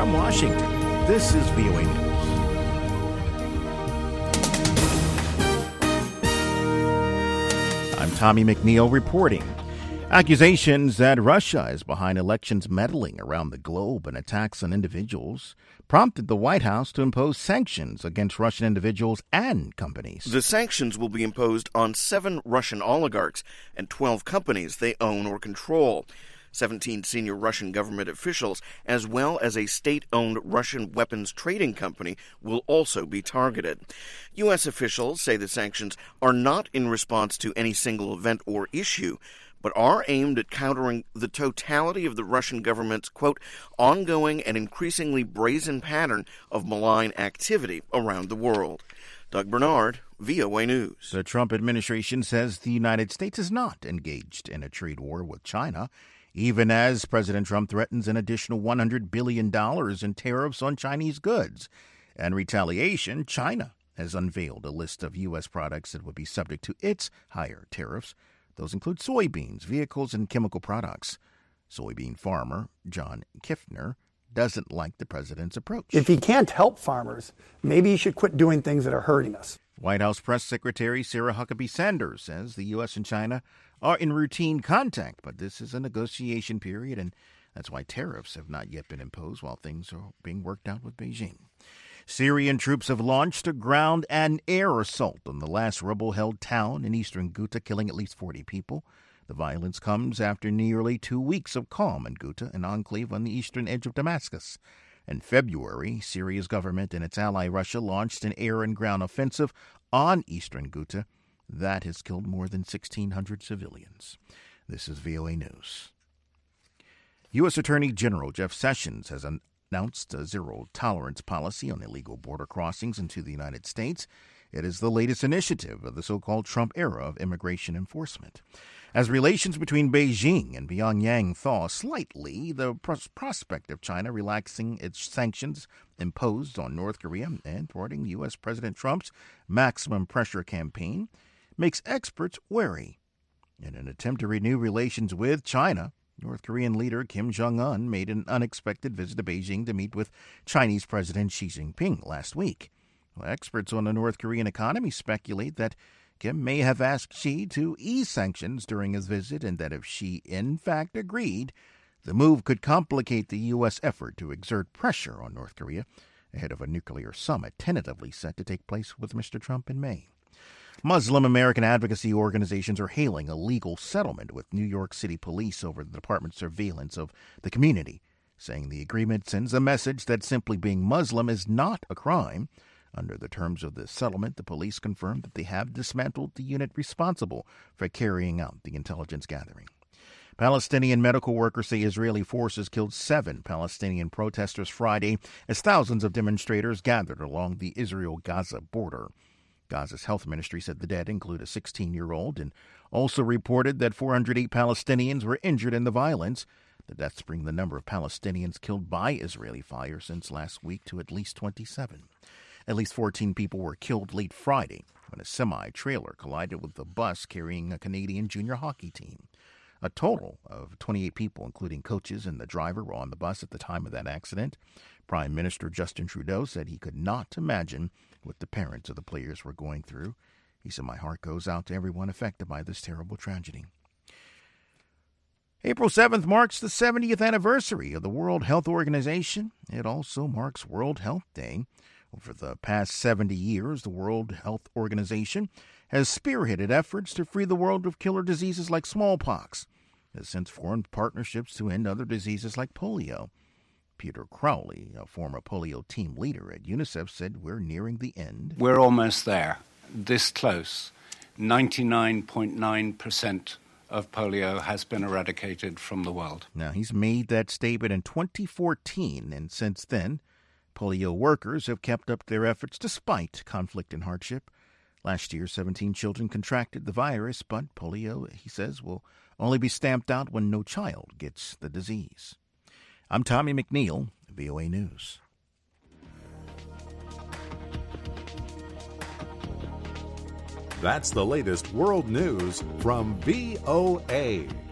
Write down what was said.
From Washington, this is VOA News. I'm Tommy McNeil reporting. Accusations that Russia is behind elections meddling around the globe and attacks on individuals prompted the White House to impose sanctions against Russian individuals and companies. The sanctions will be imposed on 7 Russian oligarchs and 12 companies they own or control. 17 senior Russian government officials, as well as a state-owned Russian weapons trading company, will also be targeted. U.S. officials say the sanctions are not in response to any single event or issue, but are aimed at countering the totality of the Russian government's, quote, ongoing and increasingly brazen pattern of malign activity around the world. Doug Bernard, VOA News. The Trump administration says the United States is not engaged in a trade war with China, even as President Trump threatens an additional $100 billion in tariffs on Chinese goods. In retaliation, China has unveiled a list of U.S. products that would be subject to its higher tariffs. Those include soybeans, vehicles, and chemical products. Soybean farmer John Kiffner doesn't like the president's approach. If he can't help farmers, maybe he should quit doing things that are hurting us. White House Press Secretary Sarah Huckabee Sanders says the U.S. and China are in routine contact, but this is a negotiation period, and that's why tariffs have not yet been imposed while things are being worked out with Beijing. Syrian troops have launched a ground and air assault on the last rebel-held town in eastern Ghouta, killing at least 40 people. The violence comes after nearly 2 weeks of calm in Ghouta, an enclave on the eastern edge of Damascus. In February, Syria's government and its ally Russia launched an air and ground offensive on eastern Ghouta that has killed more than 1,600 civilians. This is VOA News. U.S. Attorney General Jeff Sessions has announced a zero-tolerance policy on illegal border crossings into the United States. It is the latest initiative of the so-called Trump era of immigration enforcement. As relations between Beijing and Pyongyang thaw slightly, the prospect of China relaxing its sanctions imposed on North Korea and thwarting U.S. President Trump's maximum pressure campaign makes experts wary. In an attempt to renew relations with China, North Korean leader Kim Jong-un made an unexpected visit to Beijing to meet with Chinese President Xi Jinping last week. Experts on the North Korean economy speculate that Kim may have asked Xi to ease sanctions during his visit, and that if Xi in fact agreed, the move could complicate the U.S. effort to exert pressure on North Korea ahead of a nuclear summit tentatively set to take place with Mr. Trump in May. Muslim American advocacy organizations are hailing a legal settlement with New York City police over the department's surveillance of the community, saying the agreement sends a message that simply being Muslim is not a crime. Under the terms of the settlement, the police confirmed that they have dismantled the unit responsible for carrying out the intelligence gathering. Palestinian medical workers say Israeli forces killed 7 Palestinian protesters Friday as thousands of demonstrators gathered along the Israel-Gaza border. Gaza's health ministry said the dead include a 16-year-old and also reported that 408 Palestinians were injured in the violence. The deaths bring the number of Palestinians killed by Israeli fire since last week to at least 27. At least 14 people were killed late Friday when a semi-trailer collided with a bus carrying a Canadian junior hockey team. A total of 28 people, including coaches and the driver, were on the bus at the time of that accident. Prime Minister Justin Trudeau said he could not imagine what the parents of the players were going through. He said, "My heart goes out to everyone affected by this terrible tragedy." April 7th marks the 70th anniversary of the World Health Organization. It also marks World Health Day. Over the past 70 years, the World Health Organization has spearheaded efforts to free the world of killer diseases like smallpox. It has since formed partnerships to end other diseases like polio. Peter Crowley, a former polio team leader at UNICEF, said we're nearing the end. We're almost there, this close. 99.9% of polio has been eradicated from the world. Now, he's made that statement in 2014, and since then, polio workers have kept up their efforts despite conflict and hardship. Last year, 17 children contracted the virus, but polio, he says, will only be stamped out when no child gets the disease. I'm Tommy McNeil, VOA News. That's the latest world news from VOA.